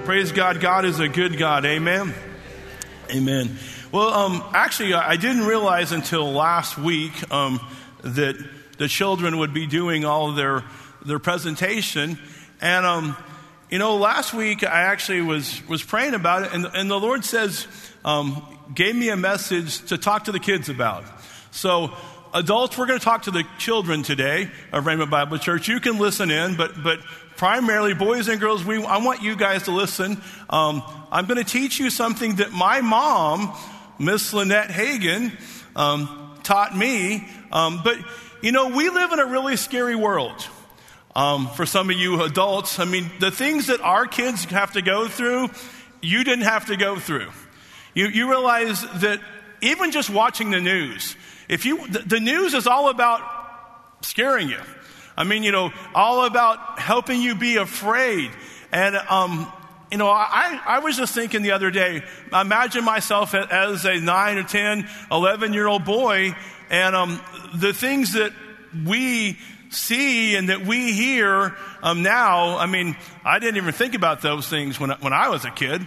Praise God. God is a good God. Amen. Amen. Well, actually, I didn't realize until last week that the children would be doing all of their presentation. And, last week I actually was praying about it, and the Lord gave me a message to talk to the kids about. So, adults, we're going to talk to the children today of Rhema Bible Church. You can listen in, but primarily, boys and girls, I want you guys to listen. I'm going to teach you something that my mom, Miss Lynette Hagan, taught me. But we live in a really scary world. For some of you adults, the things that our kids have to go through, you didn't have to go through. You realize that even just watching the news, the news is all about scaring you. All about helping you be afraid. And, I was just thinking the other day, imagine myself as a 9 or 10, 11-year-old boy, and the things that we see and that we hear now, I didn't even think about those things when I was a kid.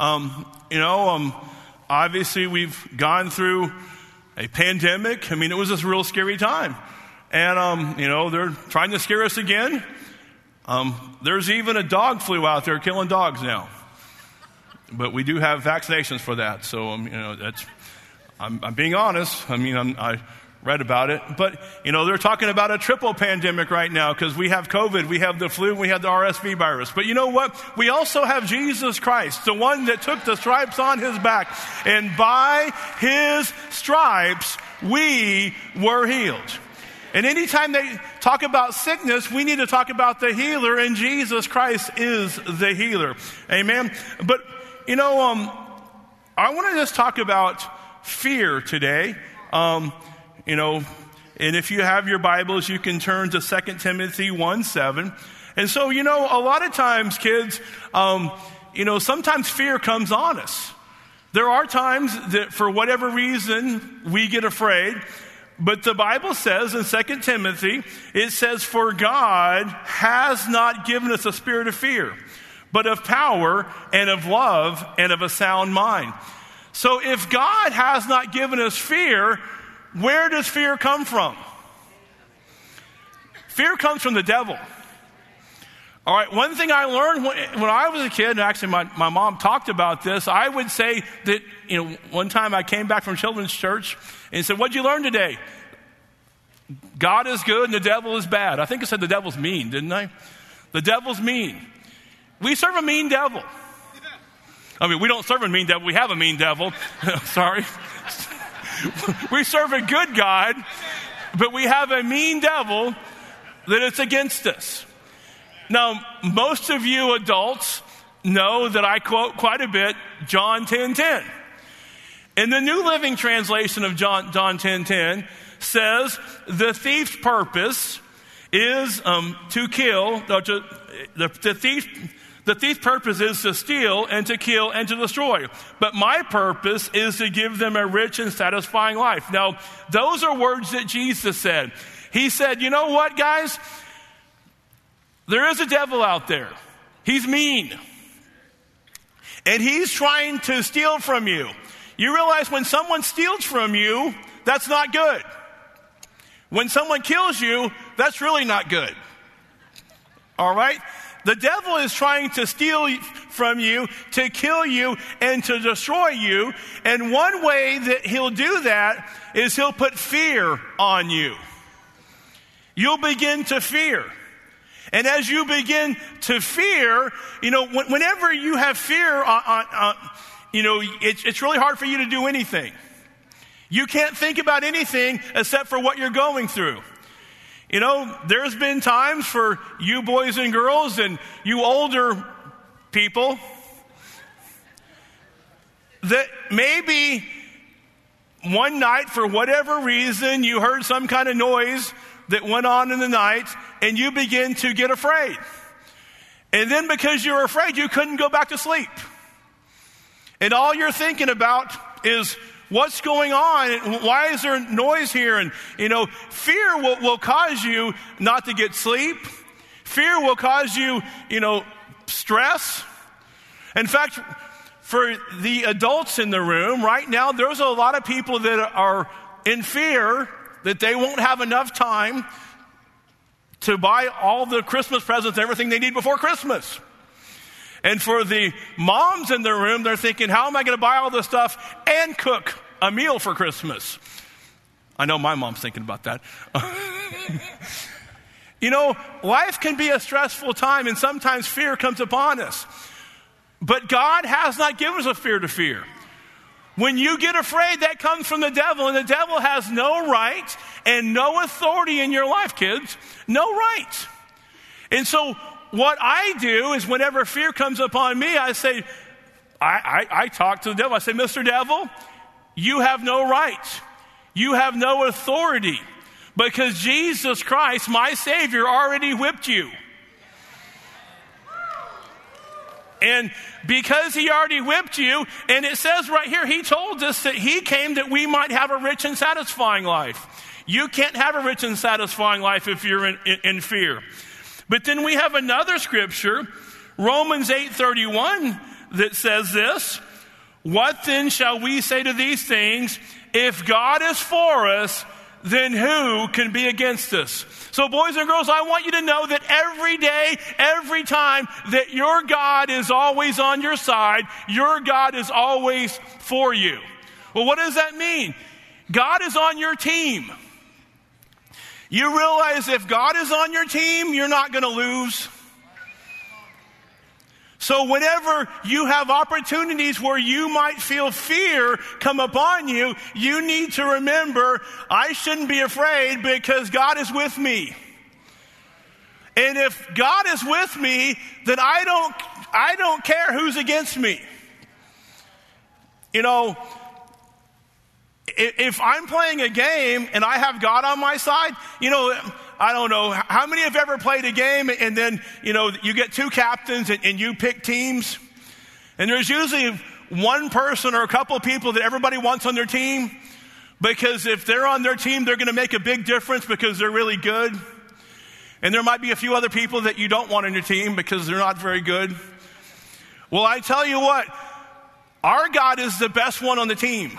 Obviously we've gone through a pandemic. It was this real scary time. And, they're trying to scare us again. There's even a dog flu out there killing dogs now. But we do have vaccinations for that. So, I'm being honest. I read about it. But, they're talking about a triple pandemic right now because we have COVID, we have the flu, and we have the RSV virus. But you know what? We also have Jesus Christ, the one that took the stripes on his back. And by his stripes, we were healed. And anytime they talk about sickness, we need to talk about the healer, and Jesus Christ is the healer. Amen. But, I want to just talk about fear today. And if you have your Bibles, you can turn to 2 Timothy 1:7. And so, a lot of times, kids, sometimes fear comes on us. There are times that for whatever reason, we get afraid. But the Bible says in 2 Timothy, it says, "For God has not given us a spirit of fear, but of power and of love and of a sound mind." So if God has not given us fear, where does fear come from? Fear comes from the devil. All right, one thing I learned when I was a kid, and actually my mom talked about this, I would say that, one time I came back from children's church and said, "What'd you learn today?" God is good and the devil is bad. I think I said the devil's mean, didn't I? The devil's mean. We serve a mean devil. We don't serve a mean devil. We have a mean devil. Sorry. We serve a good God, but we have a mean devil that is against us. Now, most of you adults know that I quote quite a bit John 10:10. In the New Living Translation of John 10:10 says, "The thief's purpose is to kill, the thief's purpose is to steal and to kill and to destroy. But my purpose is to give them a rich and satisfying life." Now, those are words that Jesus said. He said, "You know what, guys? There is a devil out there. He's mean. And he's trying to steal from you. You realize when someone steals from you, that's not good. When someone kills you, that's really not good. All right? The devil is trying to steal from you, to kill you, and to destroy you. And one way that he'll do that is he'll put fear on you. You'll begin to fear. And as you begin to fear, whenever you have fear, it's really hard for you to do anything. You can't think about anything except for what you're going through. There's been times for you boys and girls and you older people that maybe one night, for whatever reason, you heard some kind of noise that went on in the night and you begin to get afraid. And then because you're afraid, you couldn't go back to sleep. And all you're thinking about is, what's going on? Why is there noise here? And, fear will cause you not to get sleep. Fear will cause you, stress. In fact, for the adults in the room, right now, there's a lot of people that are in fear that they won't have enough time to buy all the Christmas presents, everything they need before Christmas. And for the moms in the room, they're thinking, how am I going to buy all this stuff and cook a meal for Christmas? I know my mom's thinking about that. You know, life can be a stressful time, and sometimes fear comes upon us. But God has not given us a fear to fear. When you get afraid, that comes from the devil, and the devil has no right and no authority in your life, kids. No right. And so what I do is whenever fear comes upon me, I say, I talk to the devil. I say, Mr. Devil, you have no right. You have no authority because Jesus Christ, my Savior, already whipped you. And because he already whipped you, and it says right here, he told us that he came that we might have a rich and satisfying life. You can't have a rich and satisfying life if you're in fear. But then we have another scripture, Romans 8:31, that says this, what then shall we say to these things? If God is for us, then who can be against us? So boys and girls, I want you to know that every day, every time, that your God is always on your side. Your God is always for you. Well, what does that mean? God is on your team. You realize if God is on your team, you're not going to lose. So whenever you have opportunities where you might feel fear come upon you, you need to remember, I shouldn't be afraid because God is with me. And if God is with me, then I don't care who's against me. You know, if I'm playing a game and I have God on my side, you know, I don't know, how many have ever played a game and then, you know, you get two captains and you pick teams? And there's usually one person or a couple of people that everybody wants on their team because if they're on their team, they're going to make a big difference because they're really good. And there might be a few other people that you don't want on your team because they're not very good. Well, I tell you what, our God is the best one on the team.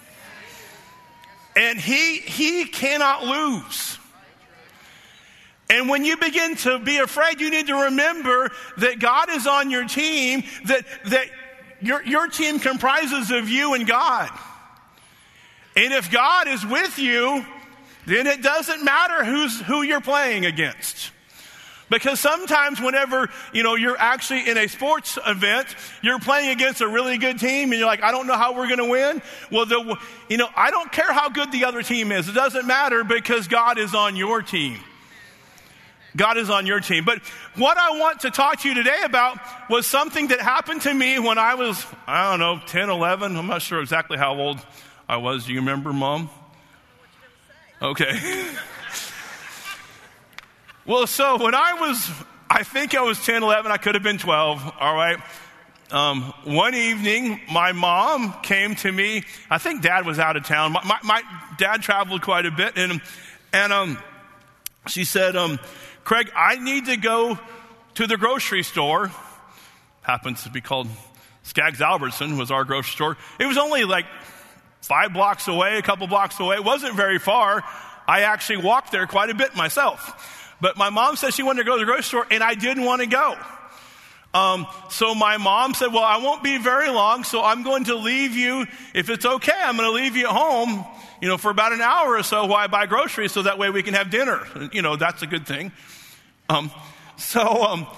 And he cannot lose. And when you begin to be afraid, you need to remember that God is on your team, that your team comprises of you and God. And if God is with you, then it doesn't matter who you're playing against. Because sometimes whenever, you know, you're actually in a sports event, you're playing against a really good team and you're like, I don't know how we're going to win. Well, you know, I don't care how good the other team is. It doesn't matter because God is on your team. God is on your team. But what I want to talk to you today about was something that happened to me when I was, 10, 11. I'm not sure exactly how old I was. Do you remember, Mom? Okay. Well, so when I think I was 10, 11, I could have been 12, all right? One evening, my mom came to me. I think Dad was out of town. My dad traveled quite a bit, and she said, Craig, I need to go to the grocery store. Happens to be called Skaggs Albertson was our grocery store. It was only like 5 blocks away, a couple blocks away. It wasn't very far. I actually walked there quite a bit myself. But my mom said she wanted to go to the grocery store, and I didn't want to go. So my mom said, well, I won't be very long, so I'm going to leave you. If it's okay, I'm going to leave you at home, you know, for about an hour or so while I buy groceries so that way we can have dinner. You know, that's a good thing. So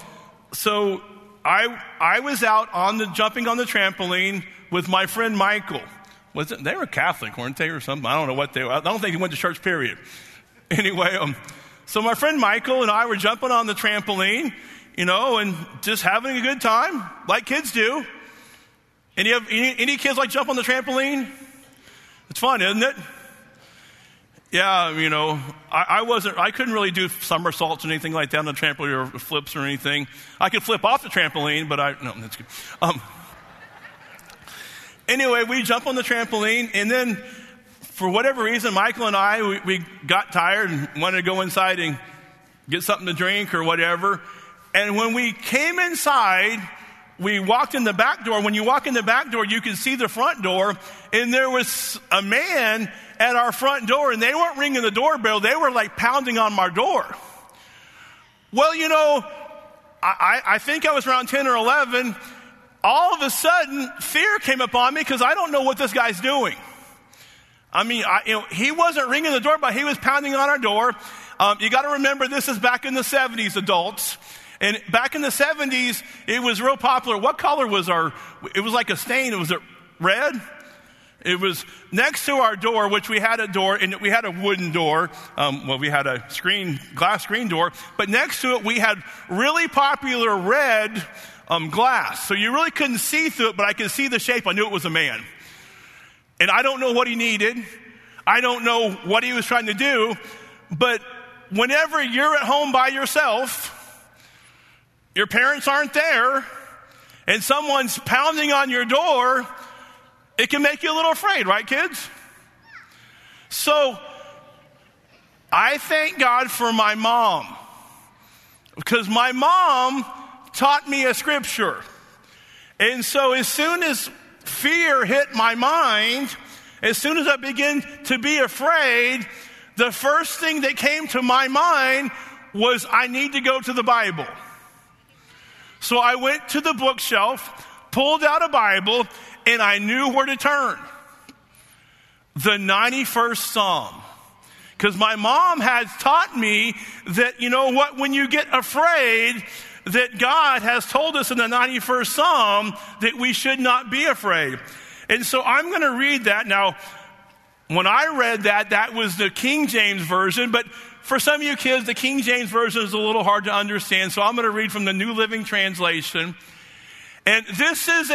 I was out jumping on the trampoline with my friend Michael. They were Catholic, weren't they, or something? I don't know what they were. I don't think he went to church, period. Anyway, so my friend Michael and I were jumping on the trampoline, you know, and just having a good time, like kids do. Any kids like jump on the trampoline? It's fun, isn't it? Yeah, you know, I couldn't really do somersaults or anything like that on the trampoline or flips or anything. I could flip off the trampoline, but no, that's good. Anyway, we jump on the trampoline, and then for whatever reason, Michael and I, we got tired and wanted to go inside and get something to drink or whatever. And when we came inside, we walked in the back door. When you walk in the back door, you can see the front door, and there was a man at our front door, and they weren't ringing the doorbell. They were like pounding on my door. Well, you know, I think I was around 10 or 11. All of a sudden, fear came upon me because I don't know what this guy's doing. I mean, he wasn't ringing the doorbell. He was pounding on our door. You got to remember, this is back in the 70s, adults. And back in the 70s, it was real popular. What color was it was like a stain. Was it red? It was next to our door, which we had a door, and we had a wooden door. We had a glass screen door. But next to it, we had really popular red glass. So you really couldn't see through it, but I could see the shape. I knew it was a man. And I don't know what he needed. I don't know what he was trying to do. But whenever you're at home by yourself, your parents aren't there, and someone's pounding on your door, it can make you a little afraid, right, kids? So I thank God for my mom, because my mom taught me a scripture. And so as soon as fear hit my mind, as soon as I began to be afraid, the first thing that came to my mind was, I need to go to the Bible. So I went to the bookshelf, pulled out a Bible, and I knew where to turn. The 91st Psalm. Because my mom had taught me that, you know what, when you get afraid, that God has told us in the 91st Psalm that we should not be afraid. And so I'm going to read that. Now, when I read that, that was the King James Version, but for some of you kids, the King James Version is a little hard to understand, so I'm going to read from the New Living Translation. And this is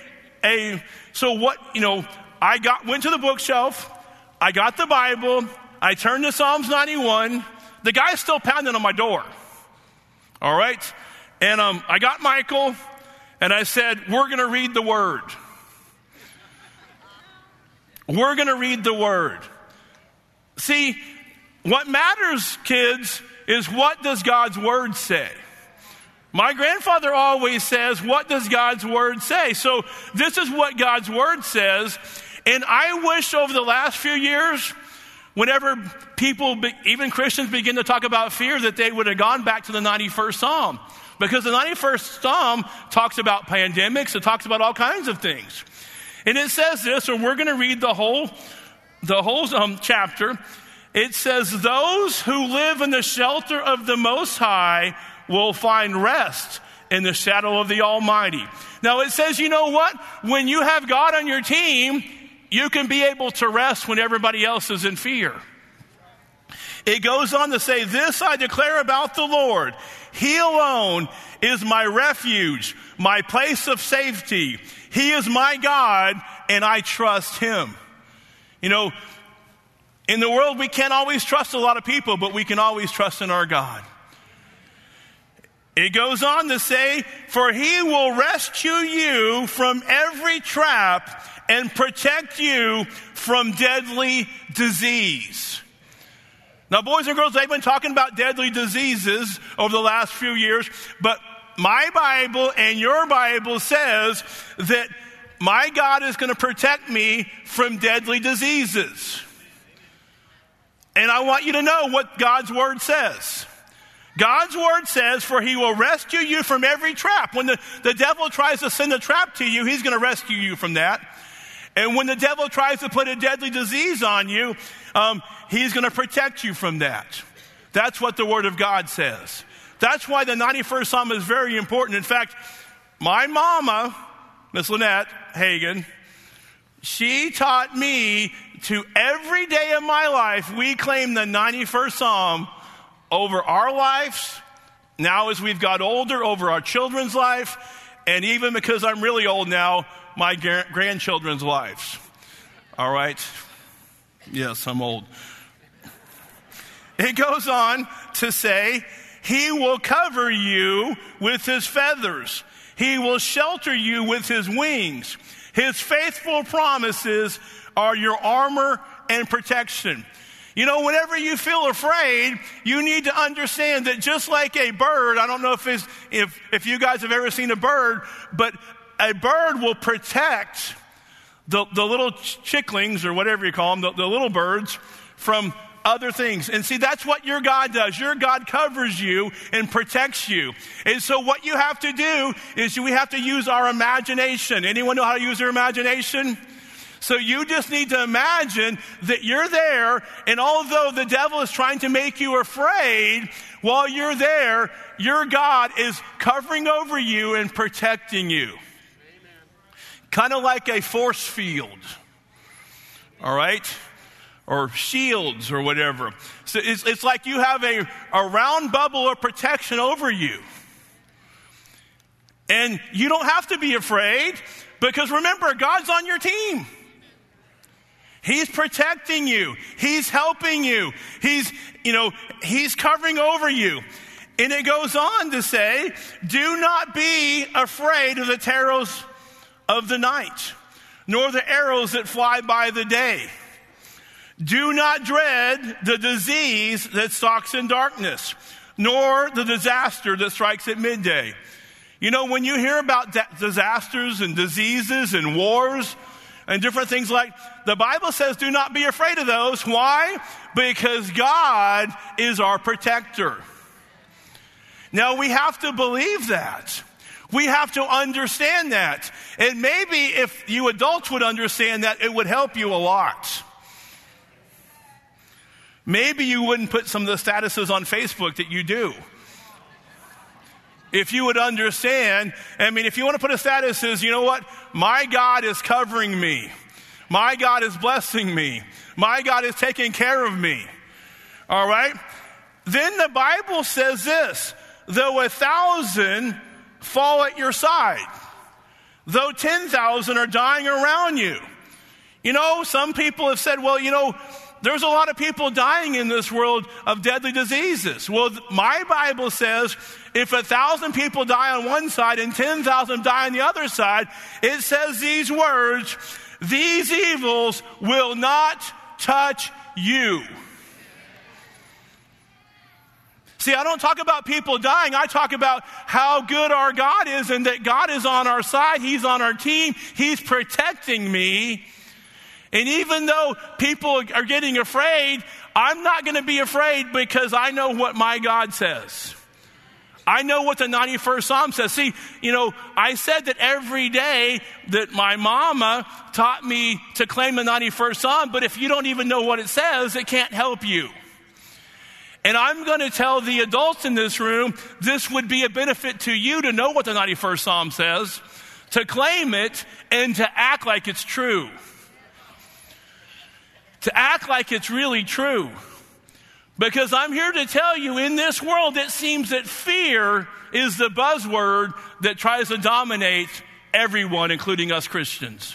so what, you know, went to the bookshelf, I got the Bible, I turned to Psalms 91, the guy's still pounding on my door. All right? And I got Michael, and I said, we're going to read the Word. We're going to read the Word. See, what matters, kids, is what does God's Word say? My grandfather always says, what does God's Word say? So this is what God's Word says. And I wish over the last few years, whenever people, even Christians, begin to talk about fear, that they would have gone back to the 91st Psalm. Because the 91st Psalm talks about pandemics. It talks about all kinds of things. And it says this, and we're going to read the whole chapter. It says, those who live in the shelter of the Most High will find rest in the shadow of the Almighty. Now it says, you know what? When you have God on your team, you can be able to rest when everybody else is in fear. It goes on to say, this I declare about the Lord. He alone is my refuge, my place of safety. He is my God, and I trust him. You know, in the world, we can't always trust a lot of people, but we can always trust in our God. It goes on to say, for he will rescue you from every trap and protect you from deadly disease. Now, boys and girls, they've been talking about deadly diseases over the last few years, but my Bible and your Bible says that my God is going to protect me from deadly diseases. And I want you to know what God's Word says. God's Word says, for he will rescue you from every trap. When the devil tries to send a trap to you, he's going to rescue you from that. And when the devil tries to put a deadly disease on you, he's going to protect you from that. That's what the Word of God says. That's why the 91st Psalm is very important. In fact, my mama, Miss Lynette Hagan, she taught me to every day of my life, we claim the 91st Psalm over our lives, now as we've got older, over our children's life, and even because I'm really old now, my grandchildren's lives. All right? Yes, I'm old. It goes on to say, he will cover you with his feathers. He will shelter you with his wings. His faithful promises are your armor and protection. You know, whenever you feel afraid, you need to understand that just like a bird, I don't know if you guys have ever seen a bird, but a bird will protect the little chicklings, or whatever you call them, the little birds, from other things. And see, that's what your God does. Your God covers you and protects you. And so what you have to do is we have to use our imagination. Anyone know how to use their imagination? So you just need to imagine that you're there, and although the devil is trying to make you afraid, while you're there, your God is covering over you and protecting you. Kind of like a force field. All right? Or shields or whatever. So it's like you have a round bubble of protection over you. And you don't have to be afraid, because remember, God's on your team. He's protecting you. He's helping you. He's covering over you. And it goes on to say, do not be afraid of the terrors of the night, nor the arrows that fly by the day. Do not dread the disease that stalks in darkness, nor the disaster that strikes at midday. You know, when you hear about disasters and diseases and wars and different things, like the Bible says, do not be afraid of those. Why? Because God is our protector. Now, we have to believe that. We have to understand that. And maybe if you adults would understand that, it would help you a lot. Maybe you wouldn't put some of the statuses on Facebook that you do. If you would understand, if you want to put a status, says, you know what? My God is covering me. My God is blessing me. My God is taking care of me. All right? Then the Bible says this, though 1,000 fall at your side, though 10,000 are dying around you. You know, some people have said, well, there's a lot of people dying in this world of deadly diseases. Well, my Bible says if 1,000 people die on one side and 10,000 die on the other side, it says these words, these evils will not touch you. See, I don't talk about people dying. I talk about how good our God is, and that God is on our side. He's on our team. He's protecting me. And even though people are getting afraid, I'm not going to be afraid, because I know what my God says. I know what the 91st Psalm says. See, I said that every day that my mama taught me to claim the 91st Psalm, but if you don't even know what it says, it can't help you. And I'm going to tell the adults in this room, this would be a benefit to you to know what the 91st Psalm says, to claim it, and to act like it's true. To act like it's really true. Because I'm here to tell you, in this world, it seems that fear is the buzzword that tries to dominate everyone, including us Christians.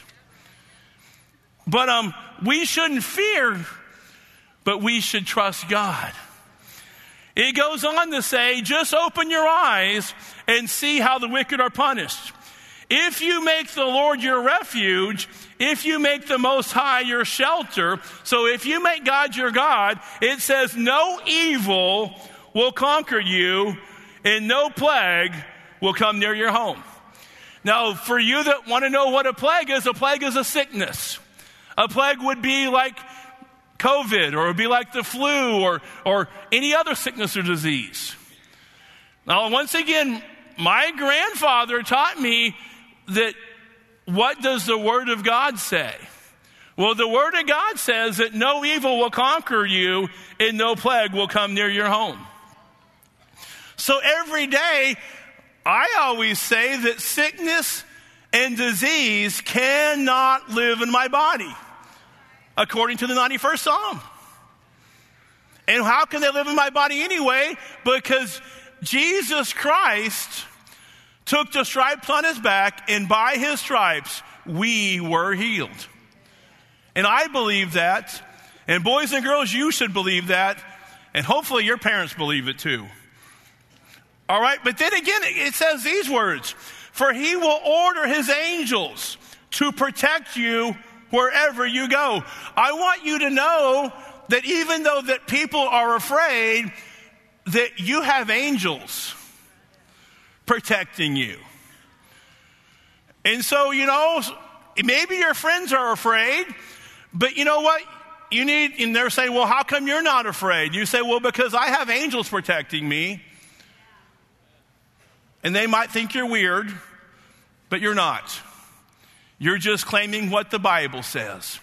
But we shouldn't fear, but we should trust God. It goes on to say, just open your eyes and see how the wicked are punished. If you make the Lord your refuge, if you make the Most High your shelter, so if you make God your God, it says no evil will conquer you and no plague will come near your home. Now, for you that want to know what a plague is a sickness. A plague would be like COVID, or it would be like the flu, or any other sickness or disease. Now, once again, my grandfather taught me that what does the Word of God say? Well, the Word of God says that no evil will conquer you and no plague will come near your home. So every day, I always say that sickness and disease cannot live in my body, according to the 91st Psalm. And how can they live in my body anyway? Because Jesus Christ took the stripes on his back, and by his stripes, we were healed. And I believe that. And boys and girls, you should believe that. And hopefully your parents believe it too. All right, but then again, it says these words, for he will order his angels to protect you wherever you go. I want you to know that even though that people are afraid, that you have angels protecting you. And so, maybe your friends are afraid, but you know what? And they're saying, well, how come you're not afraid? You say, well, because I have angels protecting me. And they might think you're weird, but you're not. You're just claiming what the Bible says.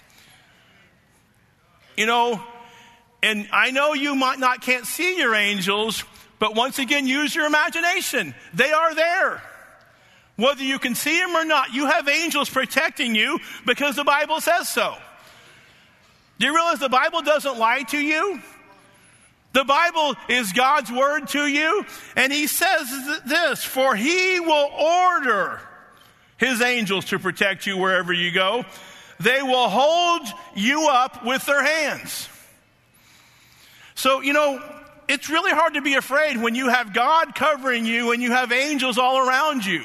And I know you can't see your angels, but once again, use your imagination. They are there. Whether you can see them or not, you have angels protecting you because the Bible says so. Do you realize the Bible doesn't lie to you? The Bible is God's word to you, and he says this, for he will order his angels to protect you wherever you go. They will hold you up with their hands. So, it's really hard to be afraid when you have God covering you and you have angels all around you.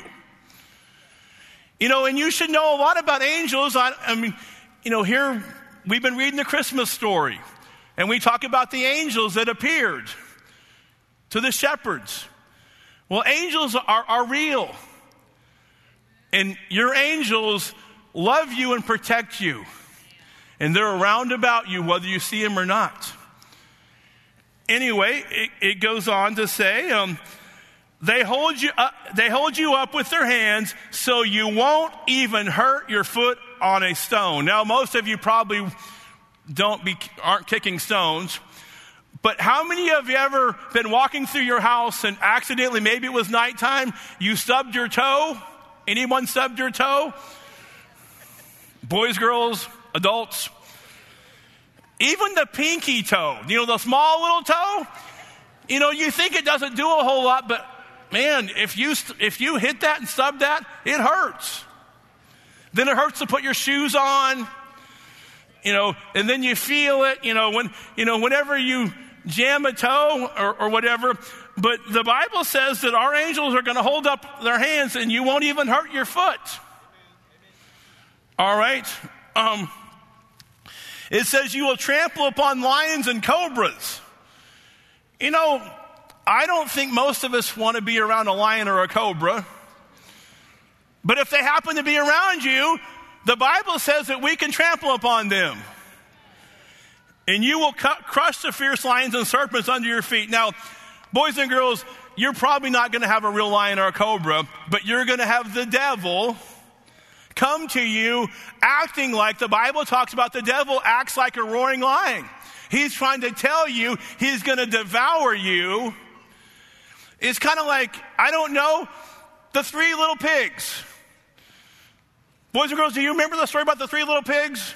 And you should know a lot about angels. Here we've been reading the Christmas story, and we talk about the angels that appeared to the shepherds. Well, angels are real. And your angels love you and protect you. And they're around about you whether you see them or not. Anyway, it goes on to say, they hold you up with their hands so you won't even hurt your foot on a stone. Now, most of you probably aren't kicking stones. But how many of you ever been walking through your house and accidentally, maybe it was nighttime, you stubbed your toe? Anyone stubbed your toe? Boys, girls, adults. Even the pinky toe, the small little toe, you think it doesn't do a whole lot, but man, if you hit that and stub that, it hurts. Then it hurts to put your shoes on, and then you feel it, whenever you jam a toe or whatever. But the Bible says that our angels are going to hold up their hands and you won't even hurt your foot. All right. It says you will trample upon lions and cobras. I don't think most of us want to be around a lion or a cobra. But if they happen to be around you, the Bible says that we can trample upon them. And you will crush the fierce lions and serpents under your feet. Now, boys and girls, you're probably not going to have a real lion or a cobra, but you're going to have the devil come to you acting like the Bible talks about. The devil acts like a roaring lion. He's trying to tell you he's going to devour you. It's kind of like, the 3 little pigs. Boys and girls, do you remember the story about the 3 little pigs?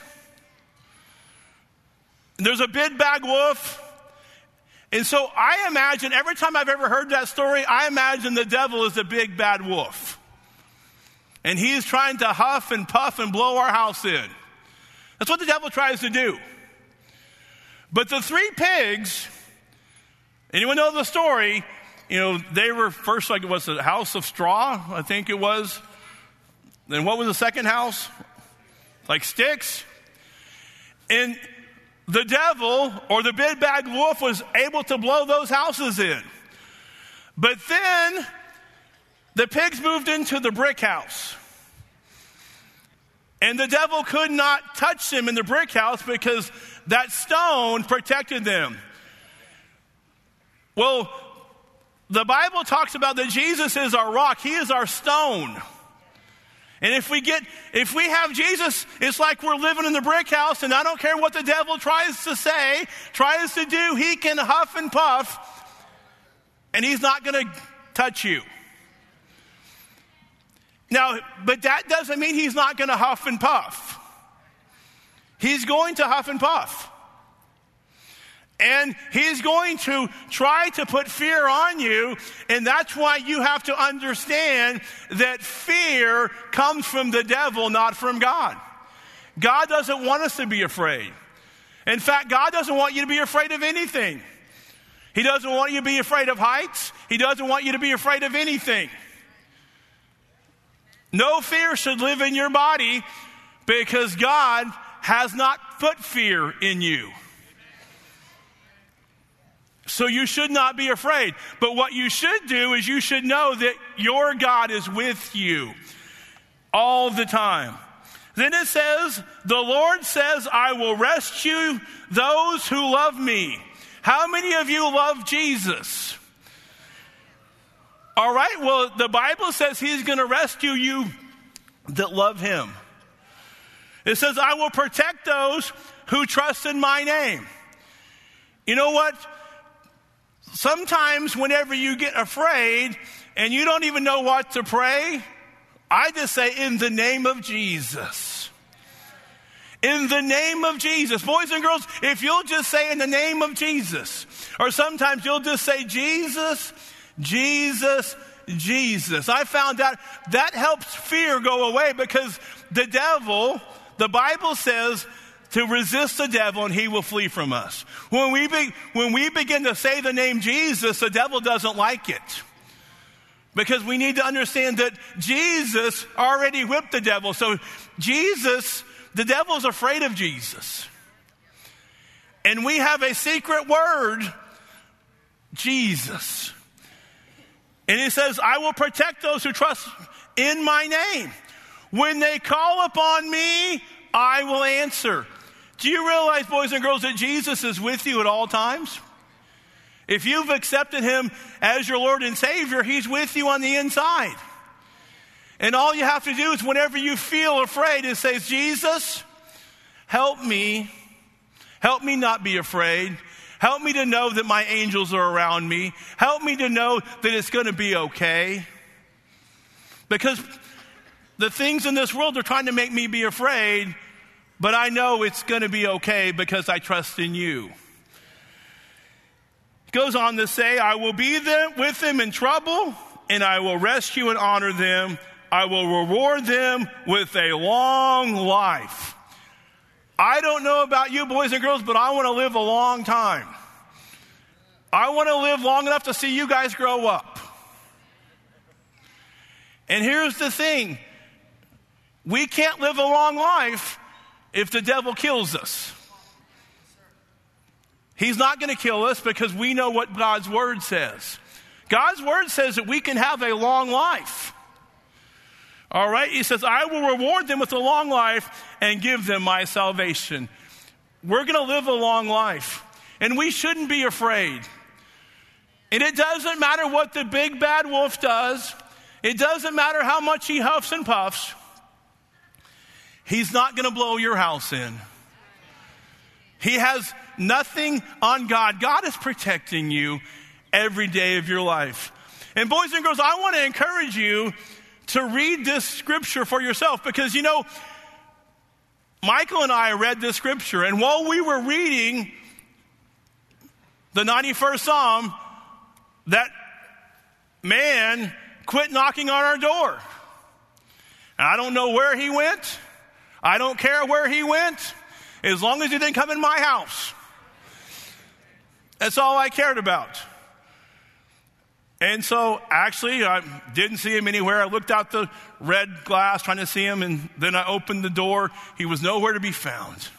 There's a big bad wolf. And so I imagine, every time I've ever heard that story, I imagine the devil is the big bad wolf. And he's trying to huff and puff and blow our house in. That's what the devil tries to do. But the 3 pigs, anyone know the story? They were first, it was a house of straw, I think it was. Then what was the second house? Like sticks. And the devil, or the big bad wolf, was able to blow those houses in. But then the pigs moved into the brick house. And the devil could not touch them in the brick house because that stone protected them. Well, the Bible talks about that Jesus is our rock. He is our stone. And if we have Jesus, it's like we're living in the brick house, and I don't care what the devil tries to say, tries to do, he can huff and puff, and he's not going to touch you. Now, but that doesn't mean he's not going to huff and puff. He's going to huff and puff. And he's going to try to put fear on you, and that's why you have to understand that fear comes from the devil, not from God. God doesn't want us to be afraid. In fact, God doesn't want you to be afraid of anything. He doesn't want you to be afraid of heights. He doesn't want you to be afraid of anything. No fear should live in your body because God has not put fear in you. So you should not be afraid. But what you should do is you should know that your God is with you all the time. Then it says, the Lord says, I will rescue those who love me. How many of you love Jesus? All right, well, the Bible says he's going to rescue you that love him. It says, I will protect those who trust in my name. You know what? Sometimes whenever you get afraid and you don't even know what to pray, I just say, in the name of Jesus. In the name of Jesus. Boys and girls, if you'll just say in the name of Jesus, or sometimes you'll just say Jesus, Jesus, Jesus. I found out that helps fear go away, because the devil, the Bible says, to resist the devil and he will flee from us. When we begin to say the name Jesus, the devil doesn't like it. Because we need to understand that Jesus already whipped the devil. So Jesus, the devil's afraid of Jesus. And we have a secret word, Jesus. And he says, I will protect those who trust in my name. When they call upon me, I will answer. Do you realize, boys and girls, that Jesus is with you at all times? If you've accepted him as your Lord and Savior, he's with you on the inside. And all you have to do is, whenever you feel afraid, is say, Jesus, help me. Help me not be afraid. Help me to know that my angels are around me. Help me to know that it's going to be okay. Because the things in this world are trying to make me be afraid, but I know it's going to be okay because I trust in you. It goes on to say, I will be there with them in trouble, and I will rescue and honor them. I will reward them with a long life. I don't know about you, boys and girls, but I want to live a long time. I want to live long enough to see you guys grow up. And here's the thing. We can't live a long life if the devil kills us. He's not going to kill us because we know what God's word says. God's word says that we can have a long life. All right? He says, I will reward them with a long life and give them my salvation. We're going to live a long life. And we shouldn't be afraid. And it doesn't matter what the big bad wolf does. It doesn't matter how much he huffs and puffs. He's not going to blow your house in. He has nothing on God. God is protecting you every day of your life. And boys and girls, I want to encourage you to read this scripture for yourself, because, you know, Michael and I read this scripture, and while we were reading the 91st Psalm, that man quit knocking on our door. And I don't know where he went. I don't care where he went, as long as he didn't come in my house. That's all I cared about. And so, actually, I didn't see him anywhere. I looked out the red glass trying to see him, and then I opened the door. He was nowhere to be found.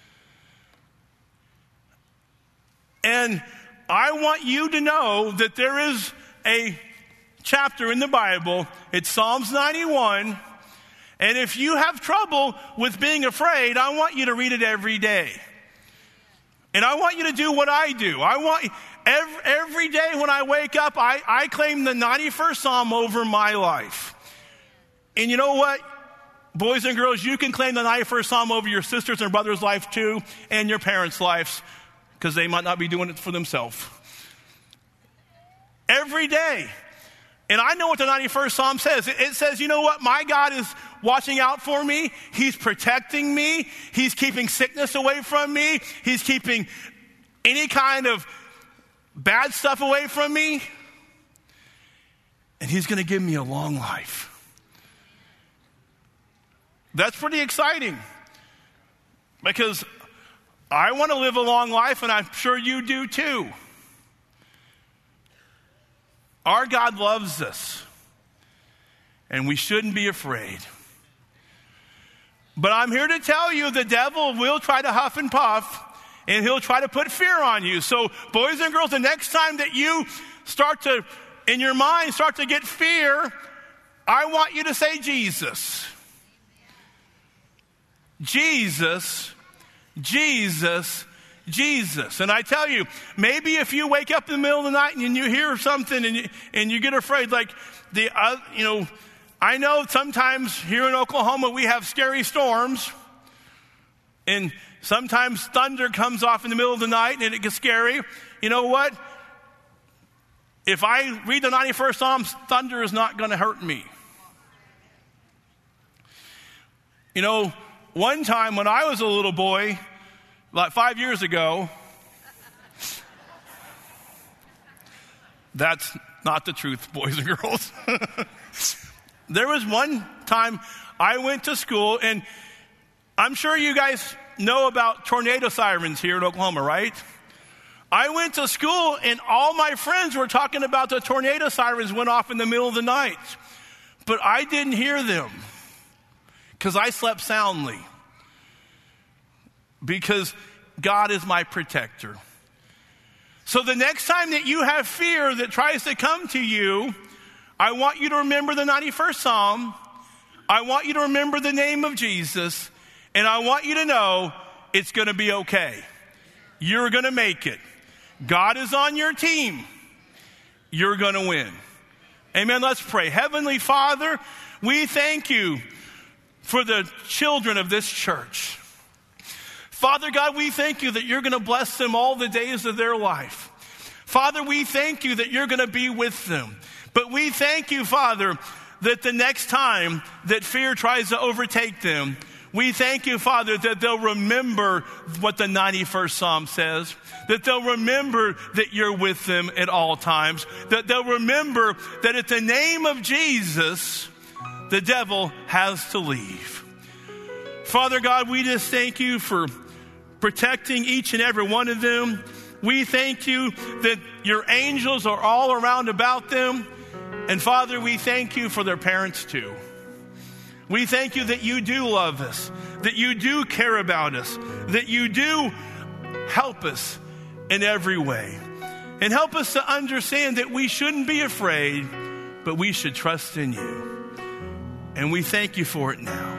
And I want you to know that there is a chapter in the Bible. It's Psalms 91. And if you have trouble with being afraid, I want you to read it every day. And I want you to do what I do. I want every day when I wake up, I claim the 91st Psalm over my life. And you know what? Boys and girls, you can claim the 91st Psalm over your sisters and brothers' life too, and your parents' lives, because they might not be doing it for themselves. Every day. And I know what the 91st Psalm says. It says, you know what? My God is watching out for me. He's protecting me. He's keeping sickness away from me. He's keeping any kind of bad stuff away from me. And he's going to give me a long life. That's pretty exciting. Because I want to live a long life, and I'm sure you do too. Our God loves us, and we shouldn't be afraid. But I'm here to tell you the devil will try to huff and puff, and he'll try to put fear on you. So boys and girls, the next time that you start to, in your mind, start to get fear, I want you to say Jesus. Jesus, Jesus, Jesus. And I tell you, maybe if you wake up in the middle of the night and you hear something and you get afraid, like I know sometimes here in Oklahoma we have scary storms, and sometimes thunder comes off in the middle of the night and it gets scary. You know what? If I read the 91st Psalm, thunder is not going to hurt me. You know, one time when I was a little boy, about 5 years ago, that's not the truth, boys and girls. There was one time I went to school, and I'm sure you guys know about tornado sirens here in Oklahoma, right? I went to school, and all my friends were talking about the tornado sirens went off in the middle of the night. But I didn't hear them because I slept soundly. Because God is my protector. So the next time that you have fear that tries to come to you, I want you to remember the 91st Psalm. I want you to remember the name of Jesus. And I want you to know it's going to be okay. You're going to make it. God is on your team. You're going to win. Amen. Let's pray. Heavenly Father, we thank you for the children of this church. Father God, we thank you that you're going to bless them all the days of their life. Father, we thank you that you're going to be with them. But we thank you, Father, that the next time that fear tries to overtake them, we thank you, Father, that they'll remember what the 91st Psalm says, that they'll remember that you're with them at all times, that they'll remember that at the name of Jesus, the devil has to leave. Father God, we just thank you for protecting each and every one of them. We thank you that your angels are all around about them. And Father, we thank you for their parents too. We thank you that you do love us, that you do care about us, that you do help us in every way. And help us to understand that we shouldn't be afraid, but we should trust in you. And we thank you for it now.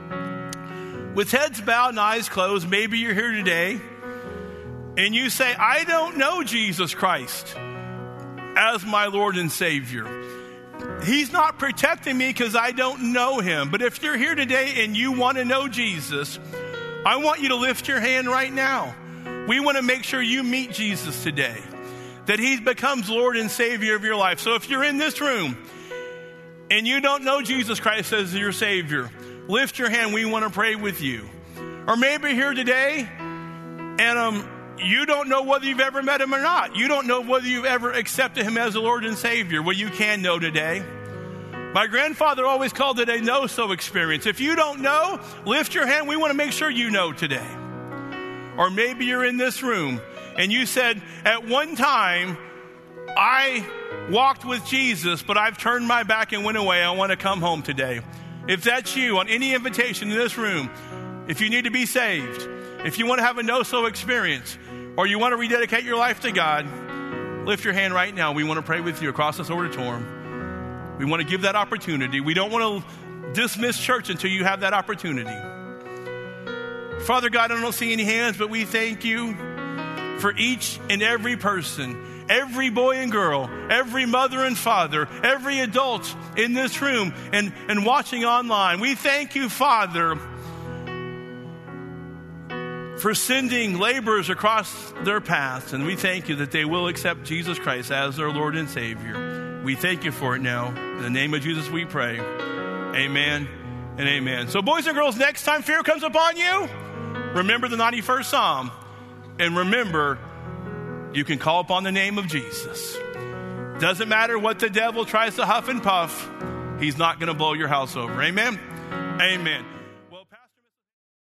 With heads bowed and eyes closed, maybe you're here today and you say, I don't know Jesus Christ as my Lord and Savior. He's not protecting me because I don't know him. But if you're here today and you want to know Jesus, I want you to lift your hand right now. We want to make sure you meet Jesus today, that he becomes Lord and Savior of your life. So if you're in this room and you don't know Jesus Christ as your Savior, lift your hand. We want to pray with you. Or maybe you're here today and you don't know whether you've ever met him or not. You don't know whether you've ever accepted him as a Lord and Savior. Well, you can know today. My grandfather always called it a know-so experience. If you don't know, lift your hand. We want to make sure you know today. Or maybe you're in this room and you said, at one time, I walked with Jesus, but I've turned my back and went away. I want to come home today. If that's you, on any invitation in this room, if you need to be saved, if you want to have a know-so experience, or you want to rededicate your life to God, lift your hand right now. We want to pray with you across this auditorium. We want to give that opportunity. We don't want to dismiss church until you have that opportunity. Father God, I don't see any hands, but we thank you for each and every person, every boy and girl, every mother and father, every adult in this room and watching online. We thank you, Father, for sending laborers across their paths. And we thank you that they will accept Jesus Christ as their Lord and Savior. We thank you for it now. In the name of Jesus we pray. Amen and amen. So boys and girls, next time fear comes upon you, remember the 91st Psalm. And remember, you can call upon the name of Jesus. Doesn't matter what the devil tries to huff and puff. He's not going to blow your house over. Amen? Amen.